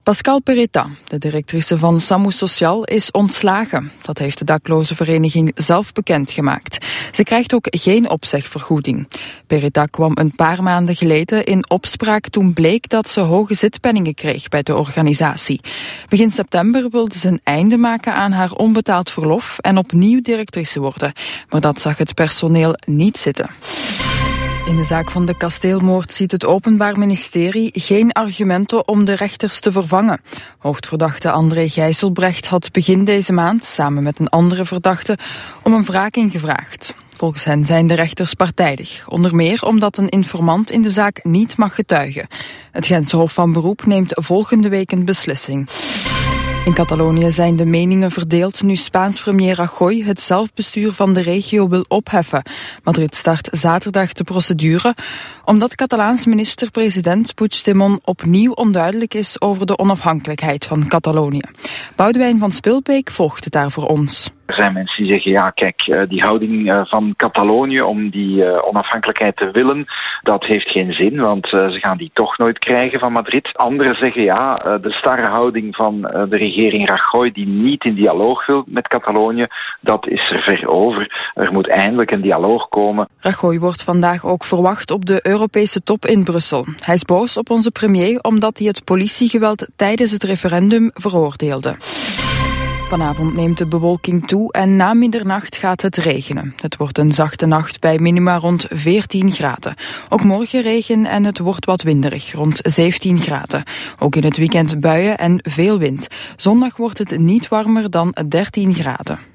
Pascal Peretta, de directrice van SAMU Sociaal, is ontslagen. Dat heeft de daklozenvereniging zelf bekendgemaakt. Ze krijgt ook geen opzegvergoeding. Peretta kwam een paar maanden geleden in opspraak toen bleek dat ze hoge zitpenningen kreeg bij de organisatie. Begin september wilde ze een einde maken aan haar onbetaald verlof en opnieuw directrice worden. Maar dat zag het personeel niet zitten. In de zaak van de kasteelmoord ziet het Openbaar Ministerie geen argumenten om de rechters te vervangen. Hoofdverdachte André Gijsselbrecht had begin deze maand, samen met een andere verdachte, om een wraking gevraagd. Volgens hen zijn de rechters partijdig, onder meer omdat een informant in de zaak niet mag getuigen. Het Gentse Hof van Beroep neemt volgende week een beslissing. In Catalonië zijn de meningen verdeeld nu Spaans premier Rajoy het zelfbestuur van de regio wil opheffen. Madrid start zaterdag de procedure, omdat Catalaans minister-president Puigdemont opnieuw onduidelijk is over de onafhankelijkheid van Catalonië. Boudewijn van Spilbeek volgt het daar voor ons. Er zijn mensen die zeggen, ja kijk, die houding van Catalonië om die onafhankelijkheid te willen, dat heeft geen zin, want ze gaan die toch nooit krijgen van Madrid. Anderen zeggen, ja, de starre houding van de regering Rajoy die niet in dialoog wil met Catalonië, dat is er ver over. Er moet eindelijk een dialoog komen. Rajoy wordt vandaag ook verwacht op de Europese top in Brussel. Hij is boos op onze premier omdat hij het politiegeweld tijdens het referendum veroordeelde. Vanavond neemt de bewolking toe en na middernacht gaat het regenen. Het wordt een zachte nacht bij minima rond 14 graden. Ook morgen regen en het wordt wat winderig, rond 17 graden. Ook in het weekend buien en veel wind. Zondag wordt het niet warmer dan 13 graden.